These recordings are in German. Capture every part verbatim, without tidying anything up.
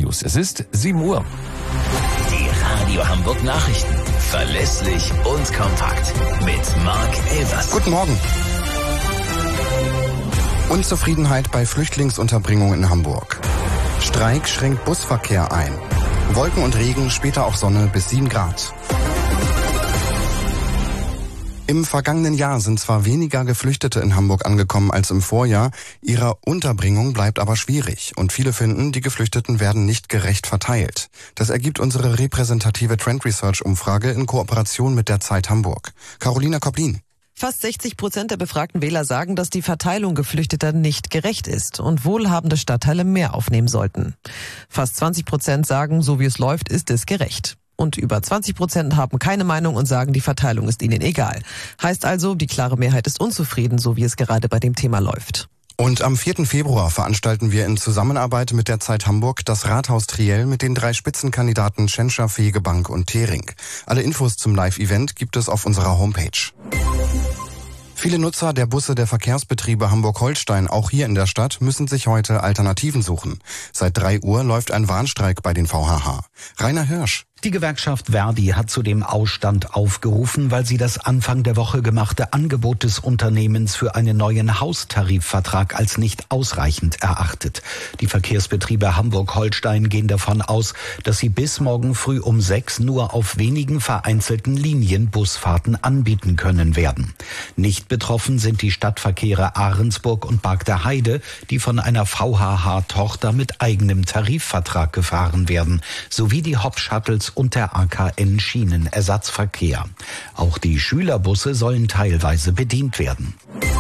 Schluss. Es ist sieben Uhr. Die Radio Hamburg Nachrichten. Verlässlich und kompakt. Mit Marc Elvers. Guten Morgen. Unzufriedenheit bei Flüchtlingsunterbringungen in Hamburg. Streik schränkt Busverkehr ein. Wolken und Regen, später auch Sonne bis sieben Grad. Im vergangenen Jahr sind zwar weniger Geflüchtete in Hamburg angekommen als im Vorjahr, ihre Unterbringung bleibt aber schwierig und viele finden, die Geflüchteten werden nicht gerecht verteilt. Das ergibt unsere repräsentative Trend Research Umfrage in Kooperation mit der Zeit Hamburg. Carolina Koplin. Fast sechzig Prozent der befragten Wähler sagen, dass die Verteilung Geflüchteter nicht gerecht ist und wohlhabende Stadtteile mehr aufnehmen sollten. Fast zwanzig Prozent sagen, so wie es läuft, ist es gerecht. Und über zwanzig Prozent haben keine Meinung und sagen, die Verteilung ist ihnen egal. Heißt also, die klare Mehrheit ist unzufrieden, so wie es gerade bei dem Thema läuft. Und am vierten Februar veranstalten wir in Zusammenarbeit mit der Zeit Hamburg das Rathaus Triell mit den drei Spitzenkandidaten Tschentscher, Fegebank und Thering. Alle Infos zum Live-Event gibt es auf unserer Homepage. Viele Nutzer der Busse der Verkehrsbetriebe Hamburg-Holstein, auch hier in der Stadt, müssen sich heute Alternativen suchen. Seit drei Uhr läuft ein Warnstreik bei den V H H. Rainer Hirsch. Die Gewerkschaft Verdi hat zu dem Ausstand aufgerufen, weil sie das Anfang der Woche gemachte Angebot des Unternehmens für einen neuen Haustarifvertrag als nicht ausreichend erachtet. Die Verkehrsbetriebe Hamburg-Holstein gehen davon aus, dass sie bis morgen früh um sechs nur auf wenigen vereinzelten Linien Busfahrten anbieten können werden. Nicht betroffen sind die Stadtverkehre Ahrensburg und Barg der Heide, die von einer V H H-Tochter mit eigenem Tarifvertrag gefahren werden, sowie die Hop-Shuttles und der A K N Schienenersatzverkehr. Auch die Schülerbusse sollen teilweise bedient werden.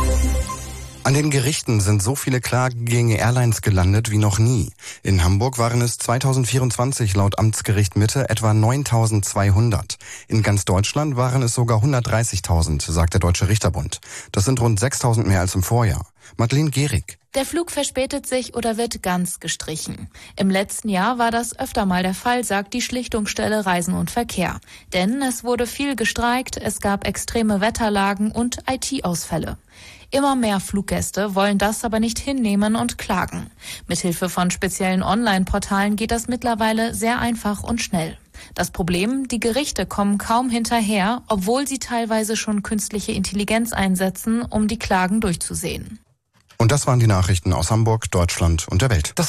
An den Gerichten sind so viele Klagen gegen Airlines gelandet wie noch nie. In Hamburg waren es zweitausendvierundzwanzig laut Amtsgericht Mitte etwa neuntausendzweihundert. In ganz Deutschland waren es sogar hundertdreißigtausend, sagt der Deutsche Richterbund. Das sind rund sechstausend mehr als im Vorjahr. Madeleine Gehrig. Der Flug verspätet sich oder wird ganz gestrichen. Im letzten Jahr war das öfter mal der Fall, sagt die Schlichtungsstelle Reisen und Verkehr. Denn es wurde viel gestreikt, es gab extreme Wetterlagen und I T-Ausfälle. Immer mehr Fluggäste wollen das aber nicht hinnehmen und klagen. Mithilfe von speziellen Online-Portalen geht das mittlerweile sehr einfach und schnell. Das Problem, die Gerichte kommen kaum hinterher, obwohl sie teilweise schon künstliche Intelligenz einsetzen, um die Klagen durchzusehen. Und das waren die Nachrichten aus Hamburg, Deutschland und der Welt. Das